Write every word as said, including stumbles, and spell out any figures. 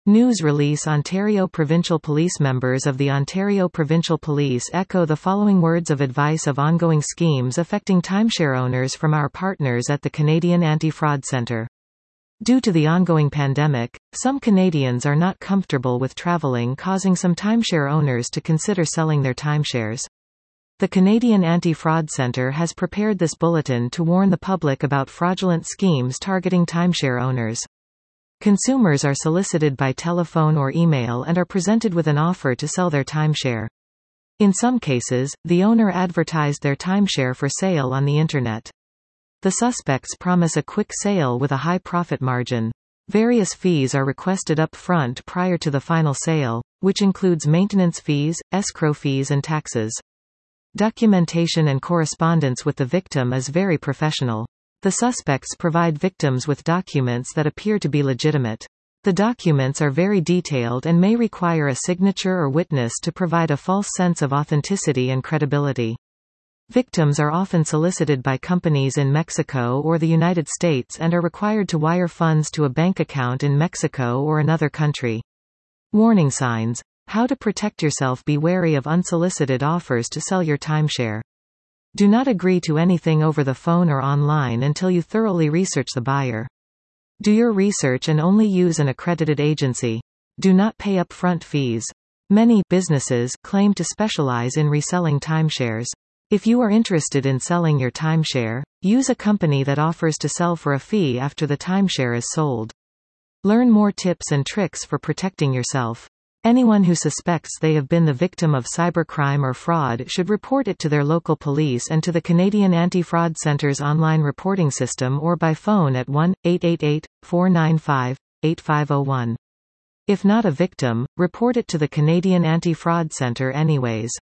News release Ontario Provincial Police Members of the Ontario Provincial Police echo the following words of advice of ongoing schemes affecting timeshare owners from our partners at the Canadian Anti-Fraud Centre. Due to the ongoing pandemic, some Canadians are not comfortable with travelling, causing some timeshare owners to consider selling their timeshares. The Canadian Anti-Fraud Centre has prepared this bulletin to warn the public about fraudulent schemes targeting timeshare owners. Consumers are solicited by telephone or email and are presented with an offer to sell their timeshare. In some cases, the owner advertised their timeshare for sale on the Internet. The suspects promise a quick sale with a high profit margin. Various fees are requested up front prior to the final sale, which includes maintenance fees, escrow fees and taxes. Documentation and correspondence with the victim is very professional. The suspects provide victims with documents that appear to be legitimate. The documents are very detailed and may require a signature or witness to provide a false sense of authenticity and credibility. Victims are often solicited by companies in Mexico or the United States and are required to wire funds to a bank account in Mexico or another country. Warning signs. How to protect yourself: be wary of unsolicited offers to sell your timeshare. Do not agree to anything over the phone or online until you thoroughly research the buyer. Do your research and only use an accredited agency. Do not pay upfront fees. Many businesses claim to specialize in reselling timeshares. If you are interested in selling your timeshare, use a company that offers to sell for a fee after the timeshare is sold. Learn more tips and tricks for protecting yourself. Anyone who suspects they have been the victim of cybercrime or fraud should report it to their local police and to the Canadian Anti-Fraud Centre's online reporting system or by phone at one eight eight eight, four nine five, eight five zero one. If not a victim, report it to the Canadian Anti-Fraud Centre anyways.